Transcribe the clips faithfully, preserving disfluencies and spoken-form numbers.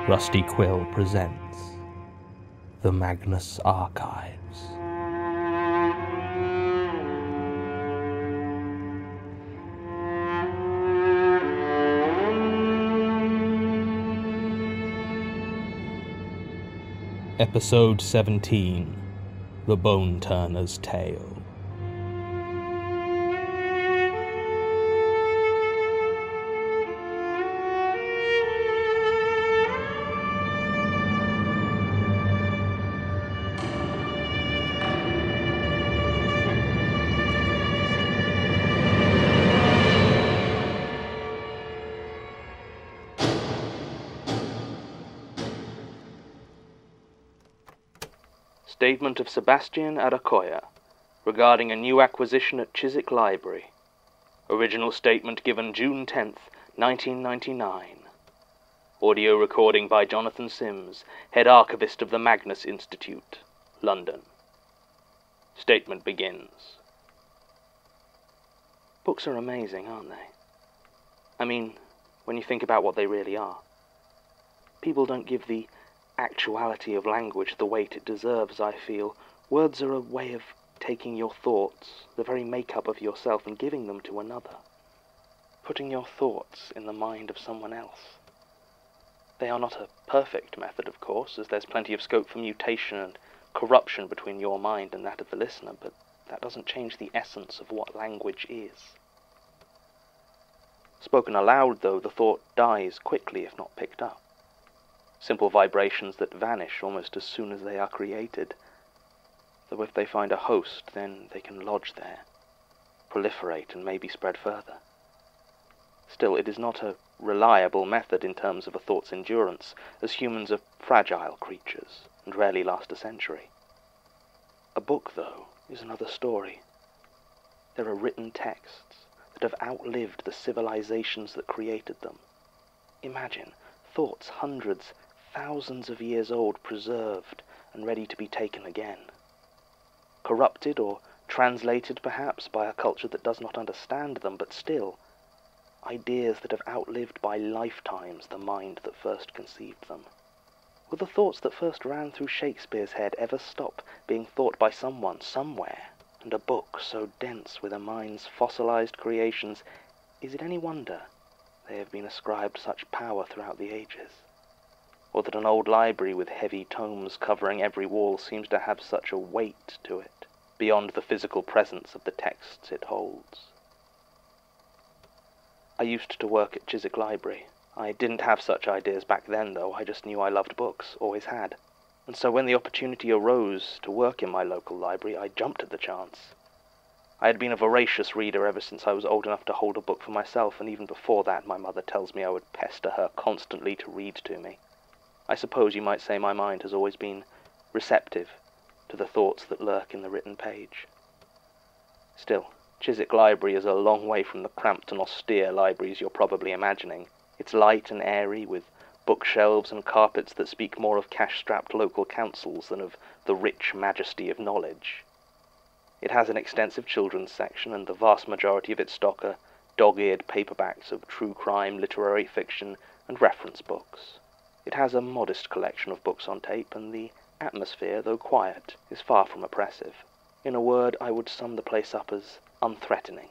Rusty Quill presents The Magnus Archives. Episode seventeen, The Bone Turner's Tale. Statement of Sebastian Arakoya regarding a new acquisition at Chiswick Library. Original statement given June tenth, nineteen ninety-nine. Audio recording by Jonathan Sims, Head Archivist of the Magnus Institute, London. Statement begins. Books are amazing, aren't they? I mean, when you think about what they really are. People don't give the actuality of language the weight it deserves, I feel. Words are a way of taking your thoughts, the very make-up of yourself, and giving them to another. Putting your thoughts in the mind of someone else. They are not a perfect method, of course, as there's plenty of scope for mutation and corruption between your mind and that of the listener, but that doesn't change the essence of what language is. Spoken aloud, though, the thought dies quickly if not picked up. Simple vibrations that vanish almost as soon as they are created. Though if they find a host, then they can lodge there, proliferate, and maybe spread further. Still, it is not a reliable method in terms of a thought's endurance, as humans are fragile creatures and rarely last a century. A book, though, is another story. There are written texts that have outlived the civilizations that created them. Imagine thoughts hundreds, thousands of years old, preserved and ready to be taken again. Corrupted or translated perhaps by a culture that does not understand them, but still, ideas that have outlived by lifetimes the mind that first conceived them. Will the thoughts that first ran through Shakespeare's head ever stop being thought by someone, somewhere? And a book so dense with a mind's fossilized creations, is it any wonder they have been ascribed such power throughout the ages? Or that an old library with heavy tomes covering every wall seems to have such a weight to it, beyond the physical presence of the texts it holds. I used to work at Chiswick Library. I didn't have such ideas back then, though. I just knew I loved books, always had. And so when the opportunity arose to work in my local library, I jumped at the chance. I had been a voracious reader ever since I was old enough to hold a book for myself, and even before that my mother tells me I would pester her constantly to read to me. I suppose you might say my mind has always been receptive to the thoughts that lurk in the written page. Still, Chiswick Library is a long way from the cramped and austere libraries you're probably imagining. It's light and airy, with bookshelves and carpets that speak more of cash-strapped local councils than of the rich majesty of knowledge. It has an extensive children's section, and the vast majority of its stock are dog-eared paperbacks of true crime, literary fiction, and reference books. It has a modest collection of books on tape, and the atmosphere, though quiet, is far from oppressive. In a word, I would sum the place up as unthreatening.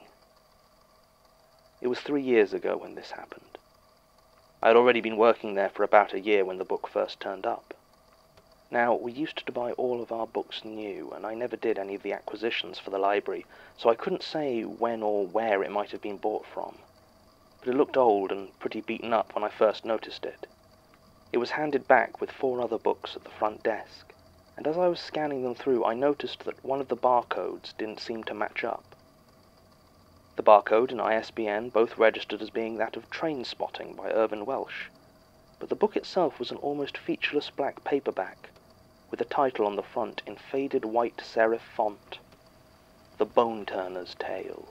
It was three years ago when this happened. I had already been working there for about a year when the book first turned up. Now, we used to buy all of our books new, and I never did any of the acquisitions for the library, so I couldn't say when or where it might have been bought from. But it looked old and pretty beaten up when I first noticed it. It was handed back with four other books at the front desk, and as I was scanning them through, I noticed that one of the barcodes didn't seem to match up. The barcode and I S B N both registered as being that of Train Spotting by Irvin Welsh, but the book itself was an almost featureless black paperback, with a title on the front in faded white serif font, The Bone Turner's Tale.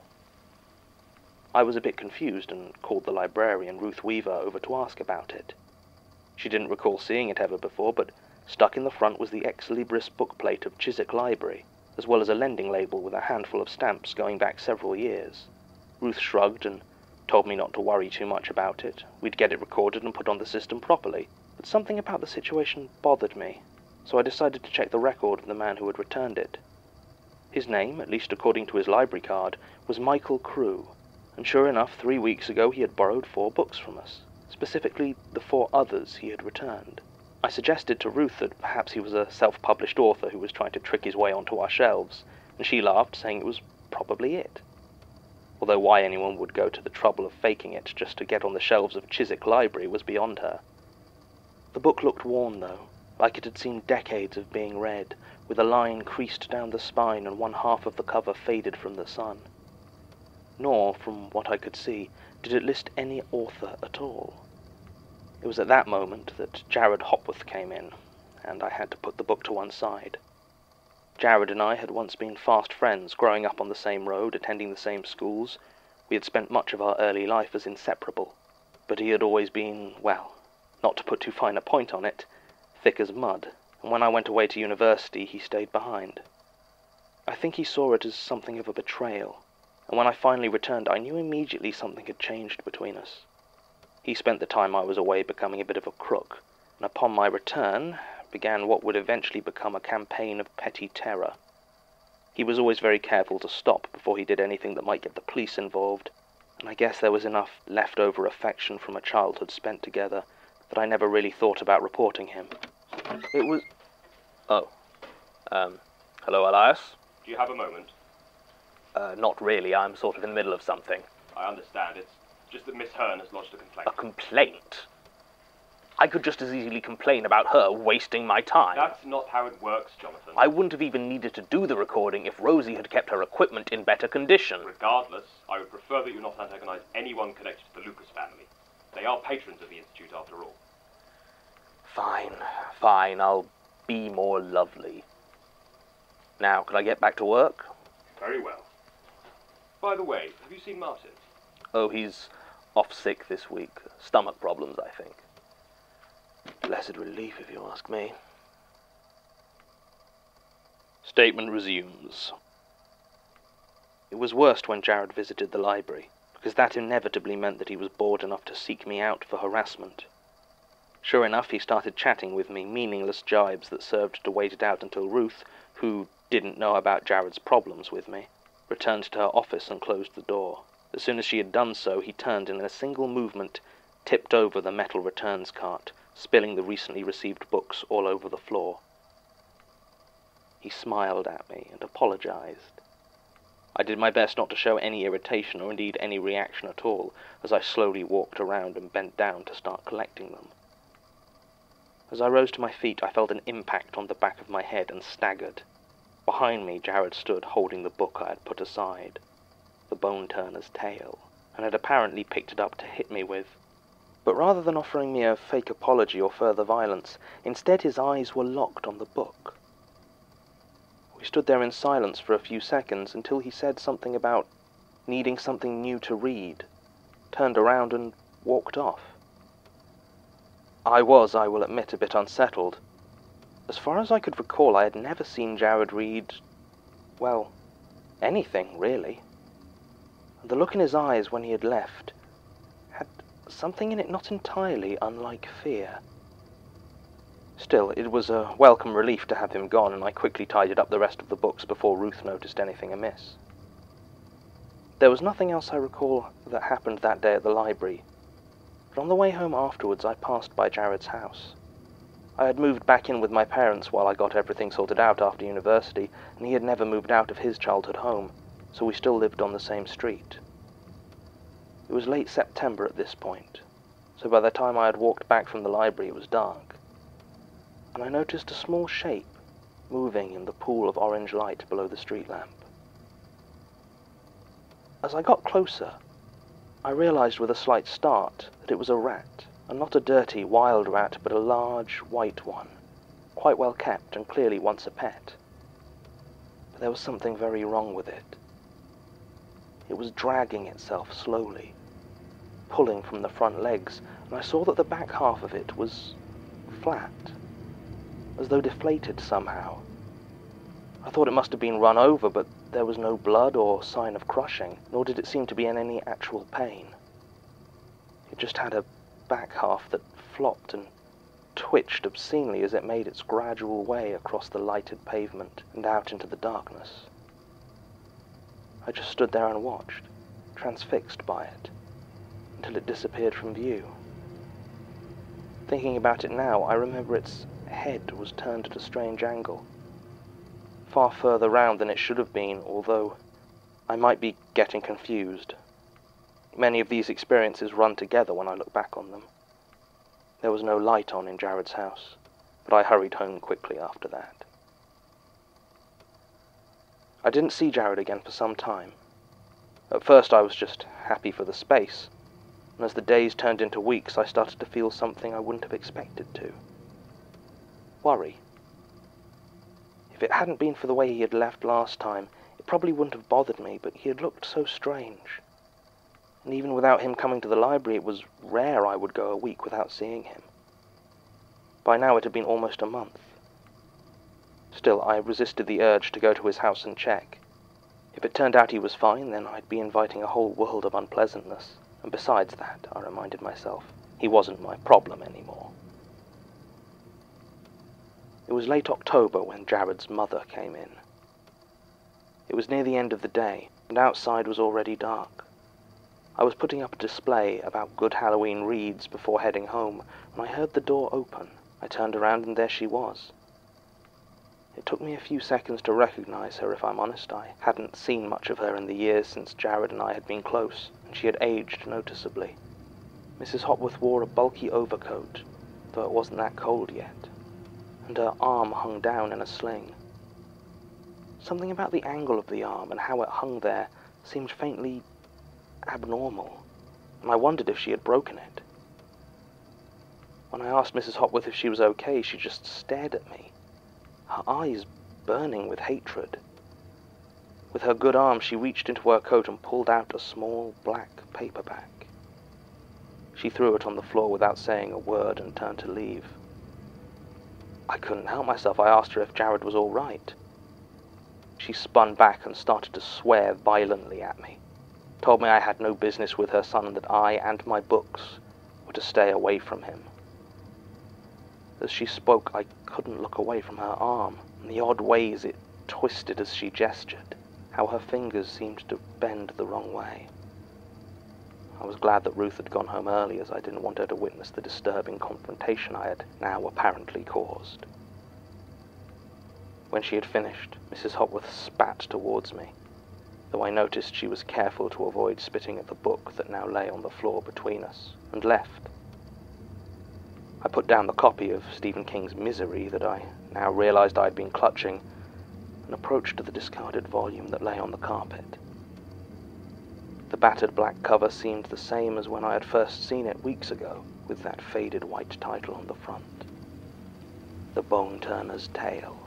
I was a bit confused and called the librarian, Ruth Weaver, over to ask about it. She didn't recall seeing it ever before, but stuck in the front was the Ex Libris bookplate of Chiswick Library, as well as a lending label with a handful of stamps going back several years. Ruth shrugged and told me not to worry too much about it. We'd get it recorded and put on the system properly, but something about the situation bothered me, so I decided to check the record of the man who had returned it. His name, at least according to his library card, was Michael Crewe, and sure enough, three weeks ago he had borrowed four books from us, specifically the four others he had returned. I suggested to Ruth that perhaps he was a self-published author who was trying to trick his way onto our shelves, and she laughed, saying it was probably it. Although why anyone would go to the trouble of faking it just to get on the shelves of Chiswick Library was beyond her. The book looked worn, though, like it had seen decades of being read, with a line creased down the spine and one half of the cover faded from the sun. Nor, from what I could see, did it list any author at all. It was at that moment that Jared Hopworth came in, and I had to put the book to one side. Jared and I had once been fast friends, growing up on the same road, attending the same schools. We had spent much of our early life as inseparable, but he had always been, well, not to put too fine a point on it, thick as mud, and when I went away to university he stayed behind. I think he saw it as something of a betrayal, and when I finally returned I knew immediately something had changed between us. He spent the time I was away becoming a bit of a crook, and upon my return began what would eventually become a campaign of petty terror. He was always very careful to stop before he did anything that might get the police involved, and I guess there was enough leftover affection from a childhood spent together that I never really thought about reporting him. It was... Oh. Um, hello, Elias? Do you have a moment? Uh, not really. I'm sort of in the middle of something. I understand. It's just that Miss Hearn has lodged a complaint. A complaint? I could just as easily complain about her wasting my time. That's not how it works, Jonathan. I wouldn't have even needed to do the recording if Rosie had kept her equipment in better condition. Regardless, I would prefer that you not antagonize anyone connected to the Lucas family. They are patrons of the Institute after all. Fine, fine, I'll be more lovely. Now, can I get back to work? Very well. By the way, have you seen Martin? Oh, he's off sick this week. Stomach problems, I think. Blessed relief, if you ask me. Statement resumes. It was worst when Jared visited the library, because that inevitably meant that he was bored enough to seek me out for harassment. Sure enough, he started chatting with me, meaningless jibes that served to wait it out until Ruth, who didn't know about Jared's problems with me, returned to her office and closed the door. As soon as she had done so, he turned and in a single movement tipped over the metal returns cart, spilling the recently received books all over the floor. He smiled at me and apologized. I did my best not to show any irritation or indeed any reaction at all as I slowly walked around and bent down to start collecting them. As I rose to my feet, I felt an impact on the back of my head and staggered. Behind me, Jared stood holding the book I had put aside, The Bone Turner's Tale, and had apparently picked it up to hit me with. But rather than offering me a fake apology or further violence, instead his eyes were locked on the book. We stood there in silence for a few seconds until he said something about needing something new to read, turned around and walked off. I was, I will admit, a bit unsettled. As far as I could recall, I had never seen Jared read, well, anything, really. And the look in his eyes when he had left had something in it not entirely unlike fear. Still, it was a welcome relief to have him gone, and I quickly tidied up the rest of the books before Ruth noticed anything amiss. There was nothing else I recall that happened that day at the library, but on the way home afterwards I passed by Jared's house. I had moved back in with my parents while I got everything sorted out after university, and he had never moved out of his childhood home, so we still lived on the same street. It was late September at this point, so by the time I had walked back from the library it was dark, and I noticed a small shape moving in the pool of orange light below the street lamp. As I got closer, I realized with a slight start that it was a rat, and not a dirty, wild rat, but a large, white one, quite well kept and clearly once a pet. But there was something very wrong with it. It was dragging itself slowly, pulling from the front legs, and I saw that the back half of it was flat, as though deflated somehow. I thought it must have been run over, but there was no blood or sign of crushing, nor did it seem to be in any actual pain. It just had a back half that flopped and twitched obscenely as it made its gradual way across the lighted pavement and out into the darkness. I just stood there and watched, transfixed by it, until it disappeared from view. Thinking about it now, I remember its head was turned at a strange angle, far further round than it should have been, although I might be getting confused. Many of these experiences run together when I look back on them. There was no light on in Jared's house, but I hurried home quickly after that. I didn't see Jared again for some time. At first I was just happy for the space, and as the days turned into weeks, I started to feel something I wouldn't have expected to. Worry. If it hadn't been for the way he had left last time, it probably wouldn't have bothered me, but he had looked so strange. And even without him coming to the library, it was rare I would go a week without seeing him. By now it had been almost a month. Still, I resisted the urge to go to his house and check. If it turned out he was fine, then I'd be inviting a whole world of unpleasantness. And besides that, I reminded myself, he wasn't my problem anymore. It was late October when Jared's mother came in. It was near the end of the day, and outside was already dark. I was putting up a display about good Halloween reads before heading home, when I heard the door open. I turned around and there she was. It took me a few seconds to recognize her, if I'm honest. I hadn't seen much of her in the years since Jared and I had been close, and she had aged noticeably. Missus Hopworth wore a bulky overcoat, though it wasn't that cold yet, and her arm hung down in a sling. Something about the angle of the arm and how it hung there seemed faintly abnormal, and I wondered if she had broken it. When I asked Missus Hopworth if she was okay, she just stared at me, her eyes burning with hatred. With her good arm, she reached into her coat and pulled out a small black paperback. She threw it on the floor without saying a word and turned to leave. I couldn't help myself. I asked her if Jared was all right. She spun back and started to swear violently at me, told me I had no business with her son and that I and my books were to stay away from him. As she spoke, I couldn't look away from her arm, and the odd ways it twisted as she gestured, how her fingers seemed to bend the wrong way. I was glad that Ruth had gone home early, as I didn't want her to witness the disturbing confrontation I had now apparently caused. When she had finished, Missus Hopworth spat towards me, though I noticed she was careful to avoid spitting at the book that now lay on the floor between us, and left. I put down the copy of Stephen King's Misery that I now realized I had been clutching, and approached the discarded volume that lay on the carpet. The battered black cover seemed the same as when I had first seen it weeks ago, with that faded white title on the front. The Bone Turner's Tale.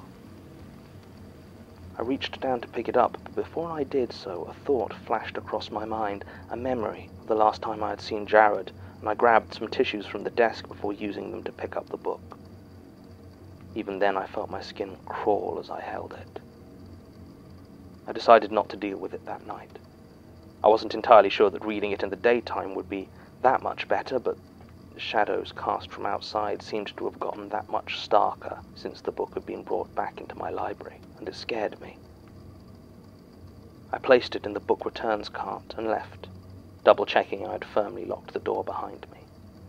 I reached down to pick it up, but before I did so, a thought flashed across my mind, a memory of the last time I had seen Jared, and I grabbed some tissues from the desk before using them to pick up the book. Even then I felt my skin crawl as I held it. I decided not to deal with it that night. I wasn't entirely sure that reading it in the daytime would be that much better, but the shadows cast from outside seemed to have gotten that much starker since the book had been brought back into my library, and it scared me. I placed it in the book returns cart and left, double-checking I had firmly locked the door behind me.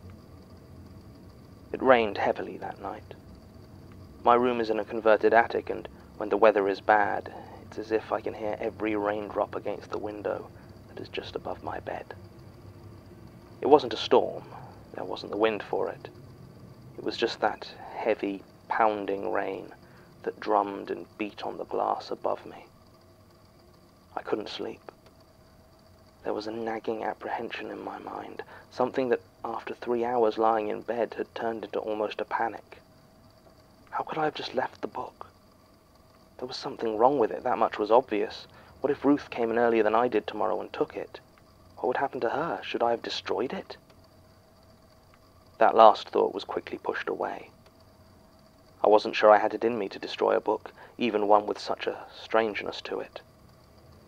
It rained heavily that night. My room is in a converted attic, and when the weather is bad, it's as if I can hear every raindrop against the window that is just above my bed. It wasn't a storm. There wasn't the wind for it. It was just that heavy, pounding rain that drummed and beat on the glass above me. I couldn't sleep. There was a nagging apprehension in my mind, something that, after three hours lying in bed, had turned into almost a panic. How could I have just left the book? There was something wrong with it, that much was obvious. What if Ruth came in earlier than I did tomorrow and took it? What would happen to her? Should I have destroyed it? That last thought was quickly pushed away. I wasn't sure I had it in me to destroy a book, even one with such a strangeness to it.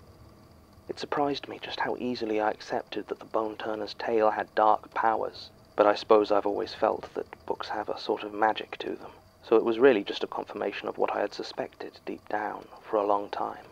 It surprised me just how easily I accepted that the Bone Turner's Tale had dark powers, but I suppose I've always felt that books have a sort of magic to them, so it was really just a confirmation of what I had suspected deep down for a long time.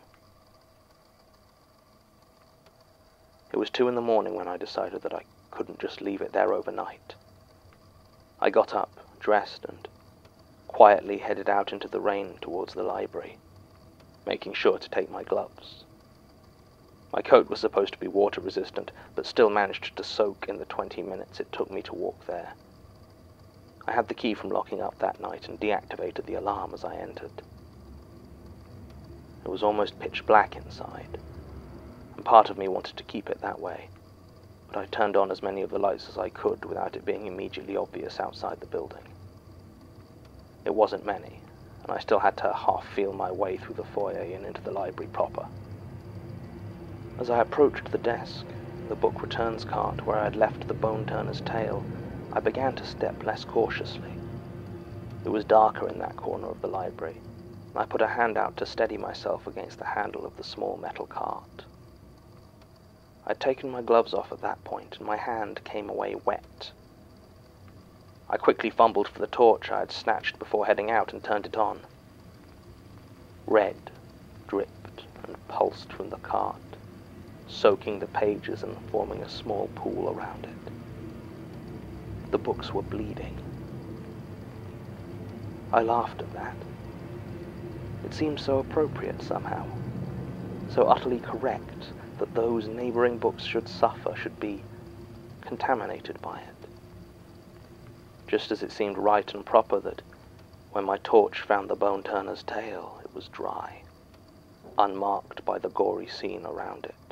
It was two in the morning when I decided that I couldn't just leave it there overnight. I got up, dressed, and quietly headed out into the rain towards the library, making sure to take my gloves. My coat was supposed to be water-resistant, but still managed to soak in the twenty minutes it took me to walk there. I had the key from locking up that night and deactivated the alarm as I entered. It was almost pitch black inside, and part of me wanted to keep it that way, but I turned on as many of the lights as I could without it being immediately obvious outside the building. It wasn't many, and I still had to half feel my way through the foyer and into the library proper. As I approached the desk, the book returns cart where I had left the Bone Turner's Tale, I began to step less cautiously. It was darker in that corner of the library, and I put a hand out to steady myself against the handle of the small metal cart. I'd taken my gloves off at that point, and my hand came away wet. I quickly fumbled for the torch I had snatched before heading out and turned it on. Red dripped and pulsed from the cart, soaking the pages and forming a small pool around it. The books were bleeding. I laughed at that. It seemed so appropriate somehow, so utterly correct that those neighboring books should suffer, should be contaminated by it. Just as it seemed right and proper that when my torch found the Bone Turner's Tale, it was dry, unmarked by the gory scene around it.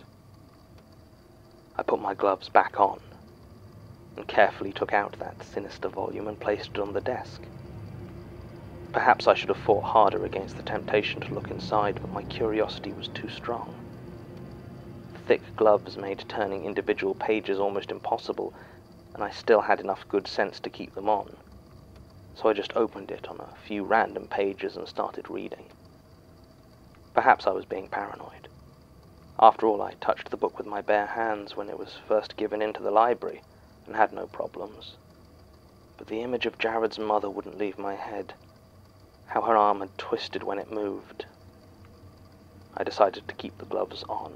I put my gloves back on, and carefully took out that sinister volume and placed it on the desk. Perhaps I should have fought harder against the temptation to look inside, but my curiosity was too strong. The thick gloves made turning individual pages almost impossible, and I still had enough good sense to keep them on, so I just opened it on a few random pages and started reading. Perhaps I was being paranoid. After all, I touched the book with my bare hands when it was first given into the library, and had no problems. But the image of Jared's mother wouldn't leave my head. How her arm had twisted when it moved. I decided to keep the gloves on.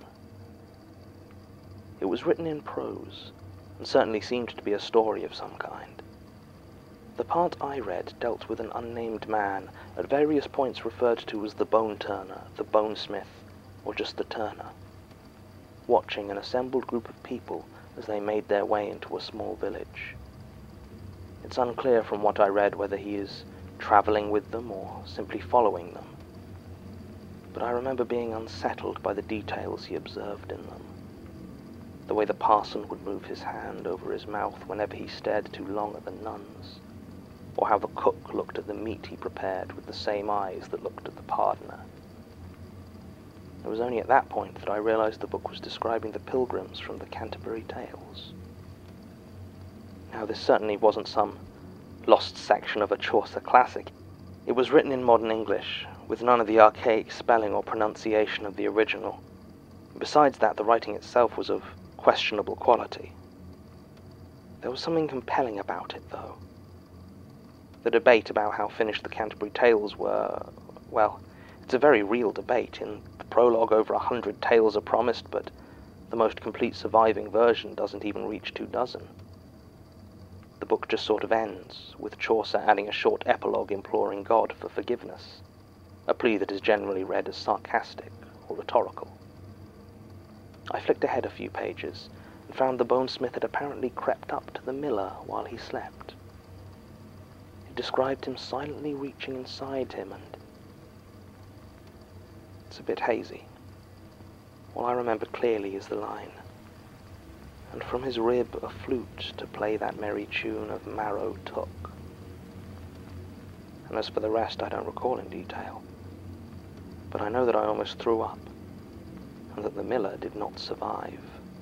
It was written in prose, and certainly seemed to be a story of some kind. The part I read dealt with an unnamed man, at various points referred to as the Bone Turner, the Bonesmith, or just the Turner, watching an assembled group of people as they made their way into a small village. It's unclear from what I read whether he is traveling with them or simply following them, but I remember being unsettled by the details he observed in them. The way the parson would move his hand over his mouth whenever he stared too long at the nuns, or how the cook looked at the meat he prepared with the same eyes that looked at the pardoner. It was only at that point that I realized the book was describing the pilgrims from the Canterbury Tales. Now, this certainly wasn't some lost section of a Chaucer classic. It was written in modern English, with none of the archaic spelling or pronunciation of the original. Besides that, the writing itself was of questionable quality. There was something compelling about it, though. The debate about how finished the Canterbury Tales were, well, it's a very real debate. In the prologue, over a hundred tales are promised, but the most complete surviving version doesn't even reach two dozen. The book just sort of ends, with Chaucer adding a short epilogue imploring God for forgiveness, a plea that is generally read as sarcastic or rhetorical. I flicked ahead a few pages, and found the bonesmith had apparently crept up to the miller while he slept. It described him silently reaching inside him, and it's a bit hazy. All I remember clearly is the line, and from his rib a flute to play that merry tune of Marrow took. And as for the rest, I don't recall in detail, but I know that I almost threw up, and that the miller did not survive.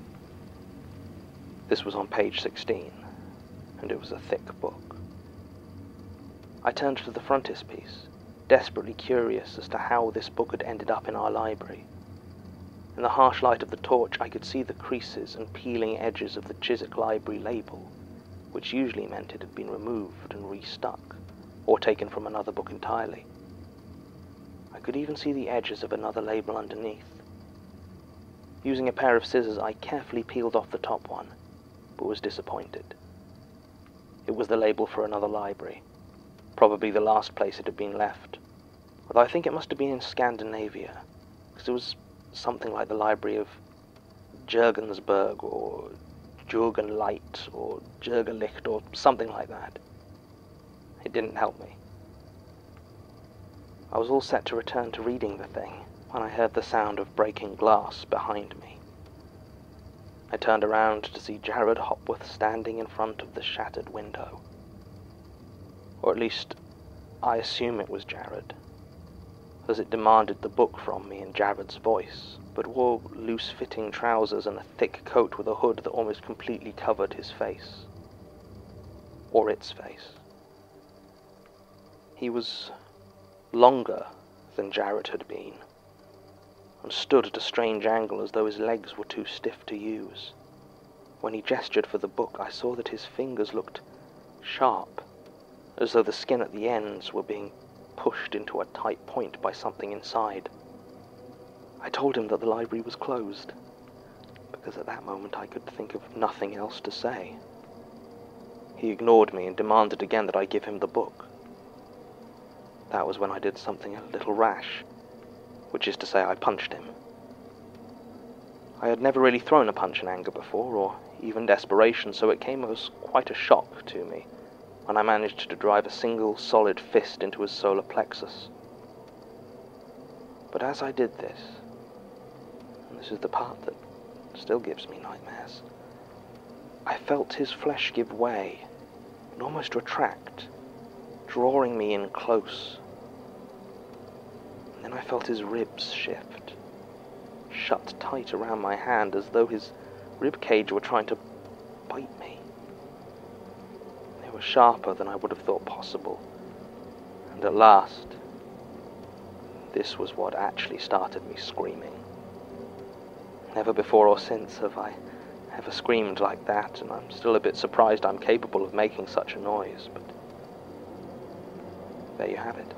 This was on page sixteen, and it was a thick book. I turned to the frontispiece, desperately curious as to how this book had ended up in our library. In the harsh light of the torch, I could see the creases and peeling edges of the Chiswick Library label, which usually meant it had been removed and restuck, or taken from another book entirely. I could even see the edges of another label underneath. Using a pair of scissors, I carefully peeled off the top one, but was disappointed. It was the label for another library, probably the last place it had been left, although I think it must have been in Scandinavia, because it was something like the Library of Jürgensburg, or Jürgenlight, or Jürgerlicht, or something like that. It didn't help me. I was all set to return to reading the thing when I heard the sound of breaking glass behind me. I turned around to see Jared Hopworth standing in front of the shattered window. Or at least, I assume it was Jared, as it demanded the book from me in Jared's voice, but wore loose-fitting trousers and a thick coat with a hood that almost completely covered his face. Or its face. He was longer than Jared had been, and stood at a strange angle as though his legs were too stiff to use. When he gestured for the book, I saw that his fingers looked sharp, as though the skin at the ends were being pushed into a tight point by something inside. I told him that the library was closed, because at that moment I could think of nothing else to say. He ignored me and demanded again that I give him the book. That was when I did something a little rash, which is to say I punched him. I had never really thrown a punch in anger before, or even desperation, so it came as quite a shock to me when I managed to drive a single solid fist into his solar plexus. But as I did this, and this is the part that still gives me nightmares, I felt his flesh give way and almost retract, drawing me in close. And then I felt his ribs shift, shut tight around my hand as though his rib cage were trying to bite me. They were sharper than I would have thought possible, and at last, this was what actually started me screaming. Never before or since have I ever screamed like that, and I'm still a bit surprised I'm capable of making such a noise, but there you have it.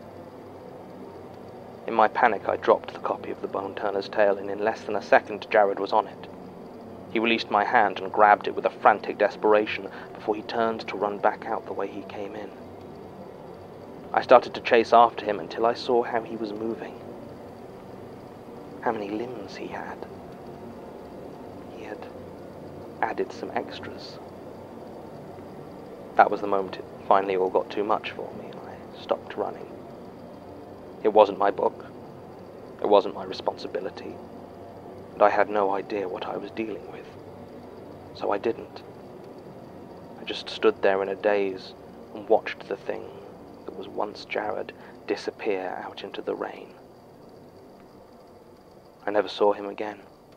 In my panic, I dropped the copy of The Bone Turner's Tale, and in less than a second, Jared was on it. He released my hand and grabbed it with a frantic desperation before he turned to run back out the way he came in. I started to chase after him until I saw how he was moving, how many limbs he had. He had added some extras. That was the moment it finally all got too much for me, and I stopped running. It wasn't my book. It wasn't my responsibility. And I had no idea what I was dealing with. So I didn't. I just stood there in a daze and watched the thing that was once Jared disappear out into the rain. I never saw him again.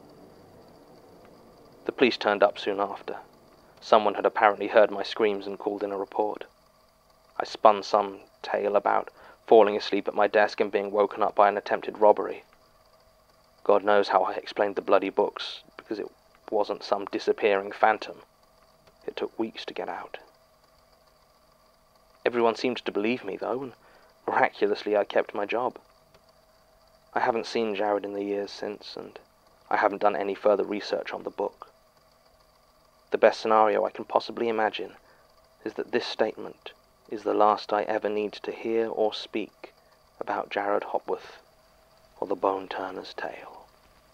The police turned up soon after. Someone had apparently heard my screams and called in a report. I spun some tale about falling asleep at my desk and being woken up by an attempted robbery. God knows how I explained the bloody books, because it wasn't some disappearing phantom. It took weeks to get out. Everyone seemed to believe me, though, and miraculously I kept my job. I haven't seen Jared in the years since, and I haven't done any further research on the book. The best scenario I can possibly imagine is that this statement is the last I ever need to hear or speak about Jared Hopworth or The Bone Turner's Tale.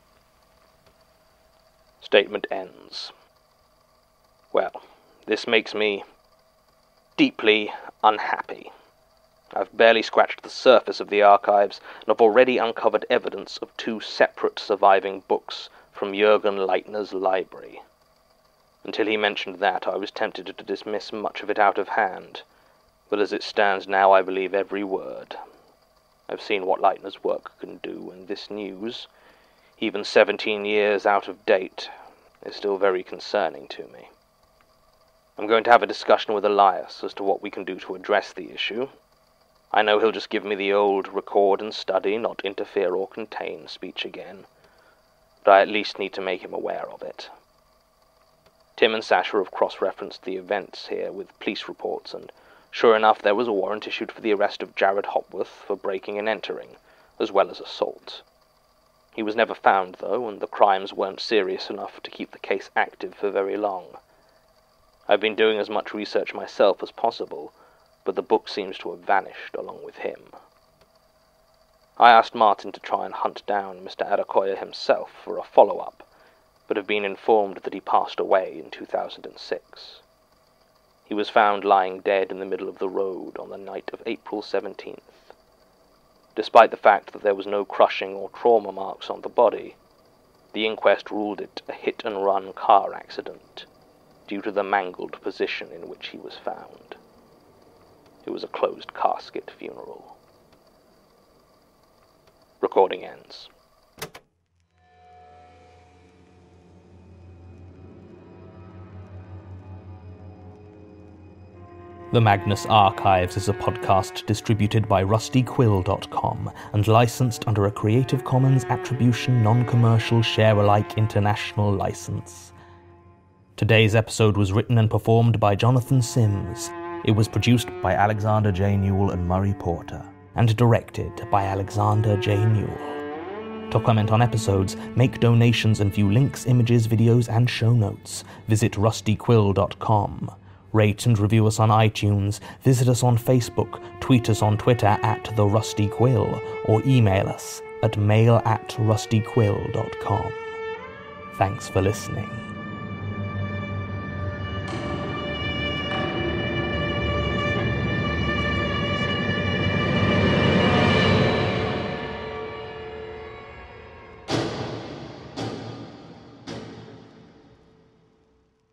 Statement ends. Well, this makes me deeply unhappy. I've barely scratched the surface of the archives, and have already uncovered evidence of two separate surviving books from Jürgen Leitner's library. Until he mentioned that, I was tempted to dismiss much of it out of hand, but as it stands now, I believe every word. I've seen what Leitner's work can do, and this news, even seventeen years out of date, is still very concerning to me. I'm going to have a discussion with Elias as to what we can do to address the issue. I know he'll just give me the old record and study, not interfere or contain speech again, but I at least need to make him aware of it. Tim and Sasha have cross-referenced the events here with police reports, and sure enough there was a warrant issued for the arrest of Jared Hopworth for breaking and entering, as well as assault. He was never found, though, and the crimes weren't serious enough to keep the case active for very long. I've been doing as much research myself as possible, but the book seems to have vanished along with him. I asked Martin to try and hunt down Mister Adekoya himself for a follow-up, but have been informed that he passed away in two thousand six. He was found lying dead in the middle of the road on the night of April seventeenth. Despite the fact that there was no crushing or trauma marks on the body, the inquest ruled it a hit-and-run car accident due to the mangled position in which he was found. It was a closed casket funeral. Recording ends. The Magnus Archives is a podcast distributed by rusty quill dot com and licensed under a Creative Commons Attribution Non-Commercial Share-alike International License. Today's episode was written and performed by Jonathan Sims. It was produced by Alexander J. Newell and Murray Porter, and directed by Alexander J. Newell. To comment on episodes, make donations and view links, images, videos, and show notes, visit rusty quill dot com. Rate and review us on iTunes, visit us on Facebook, tweet us on Twitter at The Rusty Quill, or email us at mail at rusty quill dot com. Thanks for listening.